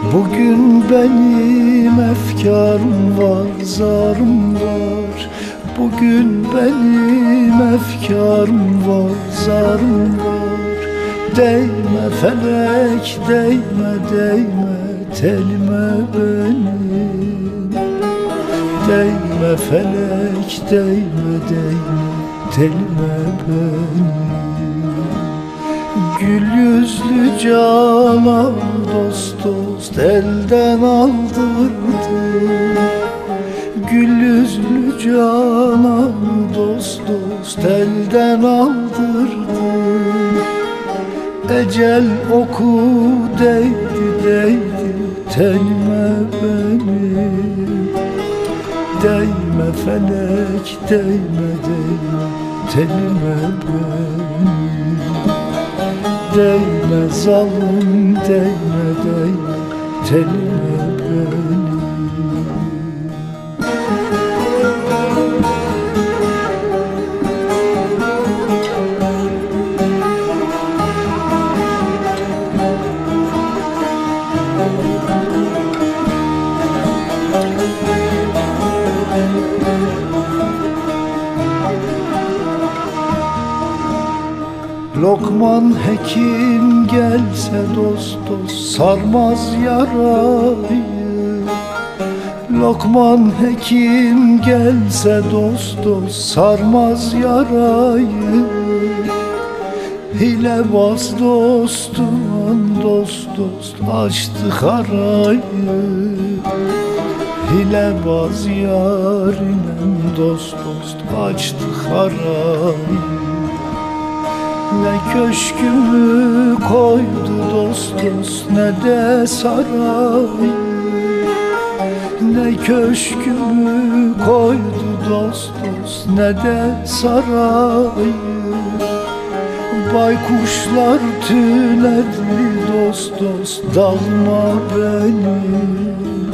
Bugün benim efkarım var, zarım var. Bugün benim efkarım var, zarım var. Değme felek, değme, değme telime benim. Değme felek, değme, değme telime benim. Gül yüzlü canan dost dost elden aldırdı. Gül yüzlü canan dost dost elden aldırdı. Ecel oku değdi değdi tenime benim. Değme felek, değme, değme telime benim. Değme zalim, değme, değme telime benim. Lokman hekim gelse dost dost sarmaz yarayı. Lokman hekim gelse dost dost sarmaz yarayı. Hilebaz dostum dost dost açtı harayı. Hilebaz yarinem dost dost açtı harayı. Ne köşkümü koydu dost dost ne de sarayı. Ne köşkümü koydu dost dost ne de sarayı. Baykuşlar tüledi dost dost dalma benim.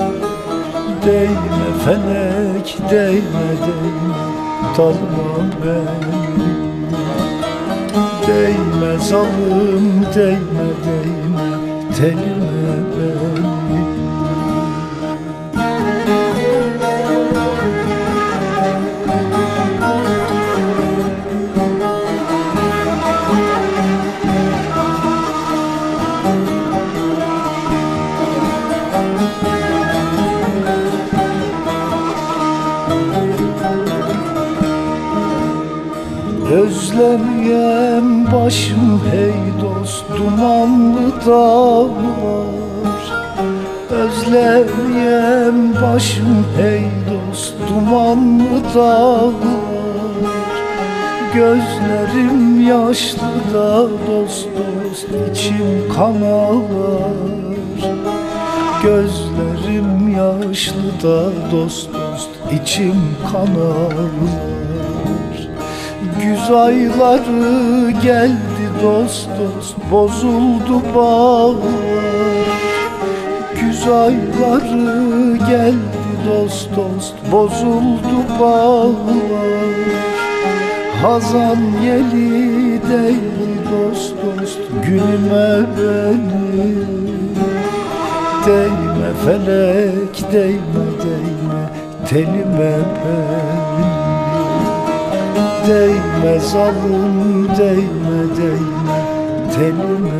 Değme felek, değme, değme dalma benim. Değme zalim, değme, değme telime benim. Özlemeyem başım hey dost dumanlı dağlar. Özlemeyem başım hey dost dumanlı dağlar. Gözlerim yaşlı da dost dost içim kan ağlar. Gözlerim yaşlı da dost dost içim kan ağlar. Güz ayları geldi dost dost bozuldu bağlar. Güz ayları geldi dost dost bozuldu bağlar. Hazan yeli değdi dost dost gülüme benim. Değme felek, değme, değme telime benim. Değme zalim, değme, değme telime